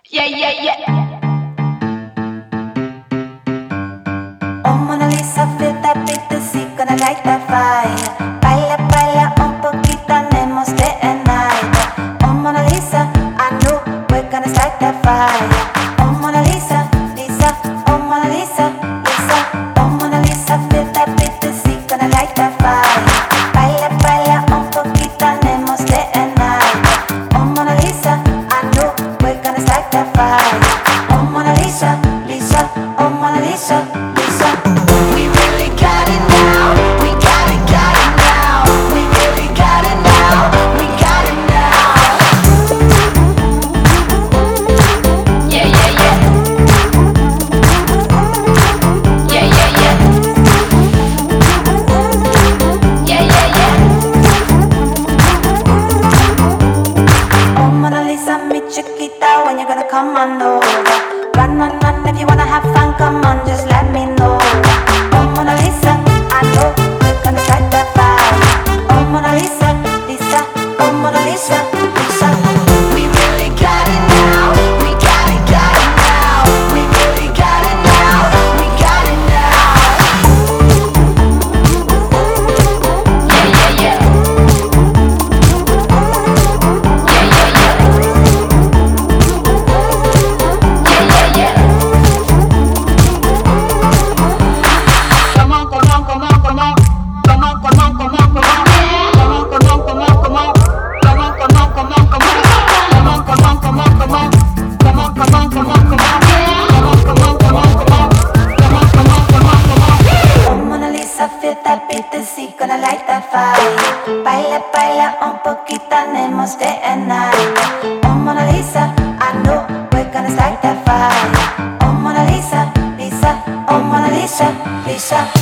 Yeah, yeah, yeah. Oh Mona Lisa, feel that beat, sí, gonna light that fire. Baila, baila un poquito, andemos day and night. Oh Mona Lisa, I know we're gonna start that fire. Oh Mona Lisa, Lisa, oh Mona Lisa, Lisa. Oh Mona Lisa, feel that beat, sí, gonna light that fire. Baila, baila un poquito, andemos day and night. Oh Mona Lisa, I know we're gonna start that fire. Oh Mona Lisa, Lisa, oh Mona Lisa, Lisa. We really got it now. We got it now. We really got it now. We got it now. Yeah, yeah, yeah. Yeah, yeah, yeah. Yeah, yeah, yeah. Oh Mona Lisa, mi chiquita, when you gonna come on over? Run, run, run, if you wanna have fun, come on, just let me know. Oh Mona Lisa, I know we're gonna start that fire. Oh Mona Lisa, Lisa, oh Mona Lisa, Lisa. We really got it now. We got it now. We really got it now. We got it now. Yeah, yeah, yeah. Yeah, yeah, yeah. Yeah, yeah, yeah. Come on, come on, come on, come on. Come on, come on, come on, come on. Come on, come on, come on, come on. Come on, come on, come on, come on. Come on, come on, come on, come on. Come on, come on, come on, come on. Come on, come on, come on, come on. Come on, come on, come on, come on. Oh Mona Lisa, feel that beat, sí, gonna light that fire. Baila, baila un poquito, andemos day and night. Oh Mona Lisa, I know we're gonna start that fire. Oh Mona Lisa, Lisa, oh Mona Lisa, Lisa.